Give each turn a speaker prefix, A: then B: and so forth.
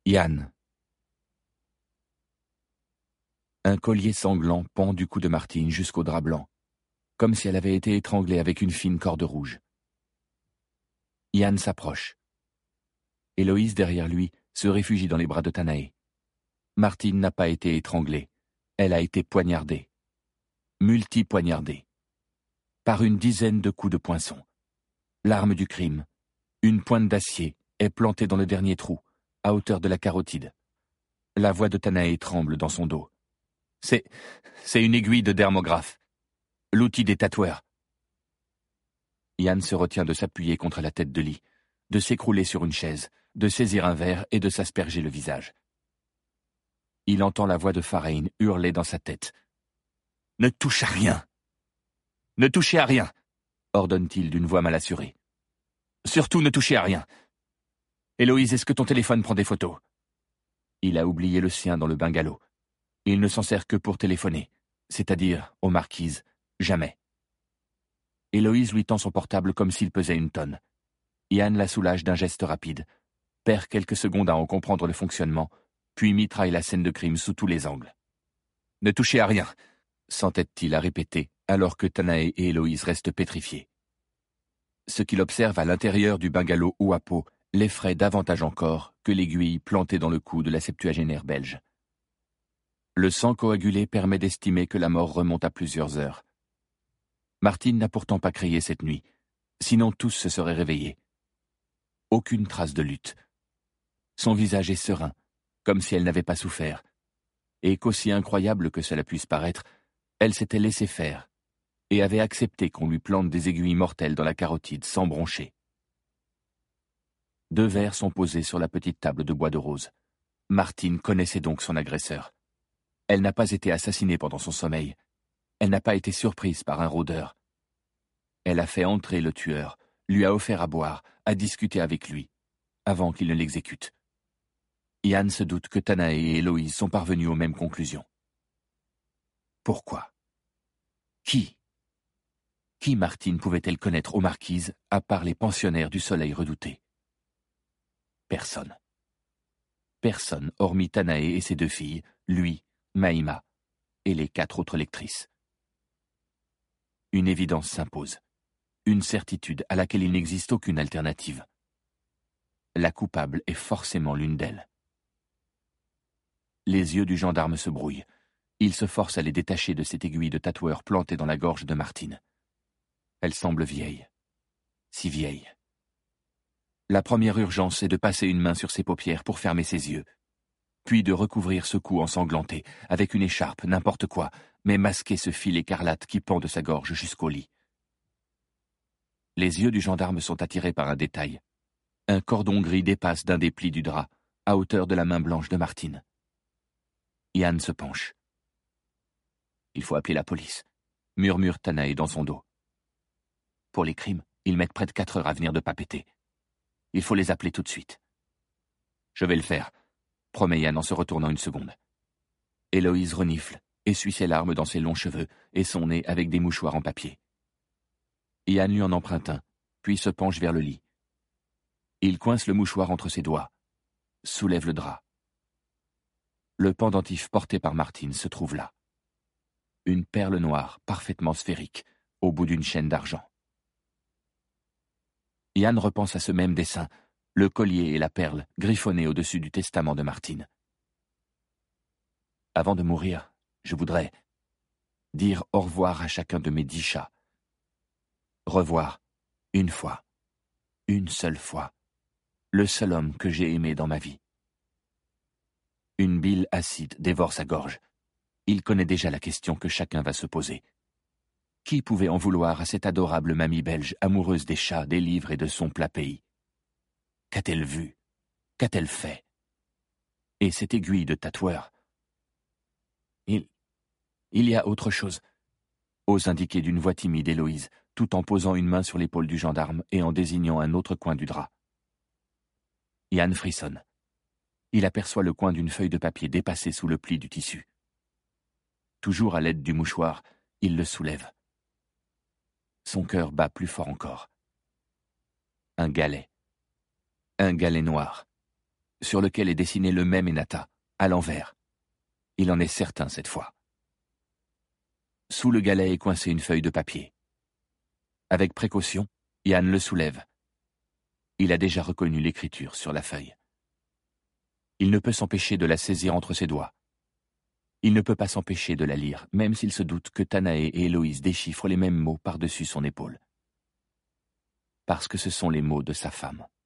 A: Yann. Un collier sanglant pend du cou de Martine jusqu'au drap blanc, comme si elle avait été étranglée avec une fine corde rouge. Yann s'approche. Héloïse, derrière lui, se réfugie dans les bras de Tanaé. Martine n'a pas été étranglée. Elle a été poignardée. Multi-poignardée. Par une dizaine de coups de poinçon. L'arme du crime, une pointe d'acier, est plantée dans le dernier trou, à hauteur de la carotide. La voix de Tanaé tremble dans son dos. C'est une aiguille de dermographe. L'outil des tatoueurs. Yann se retient de s'appuyer contre la tête de lit, de s'écrouler sur une chaise, de saisir un verre et de s'asperger le visage. Il entend la voix de Farain hurler dans sa tête. « Ne touche à rien ! Ne touchez à rien !» ordonne-t-il d'une voix mal assurée. « Surtout ne touchez à rien ! Héloïse, est-ce que ton téléphone prend des photos ?» Il a oublié le sien dans le bungalow. Il ne s'en sert que pour téléphoner, c'est-à-dire aux marquises, jamais. Héloïse lui tend son portable comme s'il pesait une tonne. Yann la soulage d'un geste rapide, perd quelques secondes à en comprendre le fonctionnement, puis mitraille la scène de crime sous tous les angles. « Ne touchez à rien !» s'entête-t-il à répéter, alors que Tanaé et Héloïse restent pétrifiés. Ce qu'il observe à l'intérieur du bungalow Ouapo l'effraie davantage encore que l'aiguille plantée dans le cou de la septuagénaire belge. Le sang coagulé permet d'estimer que la mort remonte à plusieurs heures. Martine n'a pourtant pas crié cette nuit, sinon tous se seraient réveillés. Aucune trace de lutte. Son visage est serein, comme si elle n'avait pas souffert, et qu'aussi incroyable que cela puisse paraître, elle s'était laissée faire, et avait accepté qu'on lui plante des aiguilles mortelles dans la carotide sans broncher. 2 verres sont posés sur la petite table de bois de rose. Martine connaissait donc son agresseur. Elle n'a pas été assassinée pendant son sommeil. Elle n'a pas été surprise par un rôdeur. Elle a fait entrer le tueur, lui a offert à boire, a discuté avec lui, avant qu'il ne l'exécute. Yann se doute que Tanaé et Héloïse sont parvenus aux mêmes conclusions. Pourquoi ? Qui Martine pouvait-elle connaître aux marquises, à part les pensionnaires du Soleil redouté ? Personne. Personne, hormis Tanaé et ses 2 filles, lui, Maïma, et les 4 autres lectrices. Une évidence s'impose. Une certitude à laquelle il n'existe aucune alternative. La coupable est forcément l'une d'elles. Les yeux du gendarme se brouillent. Il se force à les détacher de cette aiguille de tatoueur plantée dans la gorge de Martine. Elle semble vieille. Si vieille. La première urgence est de passer une main sur ses paupières pour fermer ses yeux, puis de recouvrir ce cou ensanglanté, avec une écharpe, n'importe quoi, mais masquer ce fil écarlate qui pend de sa gorge jusqu'au lit. Les yeux du gendarme sont attirés par un détail. Un cordon gris dépasse d'un des plis du drap, à hauteur de la main blanche de Martine. Yann se penche. Il faut appeler la police, murmure Tanaé dans son dos. Pour les crimes, ils mettent près de 4 heures à venir de Papeete. Il faut les appeler tout de suite. Je vais le faire, promet Yann en se retournant une seconde. Héloïse renifle, essuie ses larmes dans ses longs cheveux et son nez avec des mouchoirs en papier. Yann lui en emprunte un, puis se penche vers le lit. Il coince le mouchoir entre ses doigts, soulève le drap. Le pendentif porté par Martine se trouve là. Une perle noire parfaitement sphérique, au bout d'une chaîne d'argent. Yann repense à ce même dessin, le collier et la perle griffonnés au-dessus du testament de Martine. Avant de mourir, je voudrais dire au revoir à chacun de mes 10 chats. Revoir, une fois, une seule fois, le seul homme que j'ai aimé dans ma vie. Une bile acide dévore sa gorge. Il connaît déjà la question que chacun va se poser. Qui pouvait en vouloir à cette adorable mamie belge amoureuse des chats, des livres et de son plat pays ? Qu'a-t-elle vu ? Qu'a-t-elle fait ? Et cette aiguille de tatoueur ? Il y a autre chose, ose indiquer d'une voix timide Héloïse, tout en posant une main sur l'épaule du gendarme et en désignant un autre coin du drap. Yann frissonne. Il aperçoit le coin d'une feuille de papier dépassée sous le pli du tissu. Toujours à l'aide du mouchoir, il le soulève. Son cœur bat plus fort encore. Un galet. Un galet noir. sur lequel est dessiné le même Enata, à l'envers. Il en est certain cette fois. Sous le galet est coincée une feuille de papier. Avec précaution, Yann le soulève. Il a déjà reconnu l'écriture sur la feuille. Il ne peut s'empêcher de la saisir entre ses doigts. Il ne peut pas s'empêcher de la lire, même s'il se doute que Tanaé et Héloïse déchiffrent les mêmes mots par-dessus son épaule. Parce que ce sont les mots de sa femme.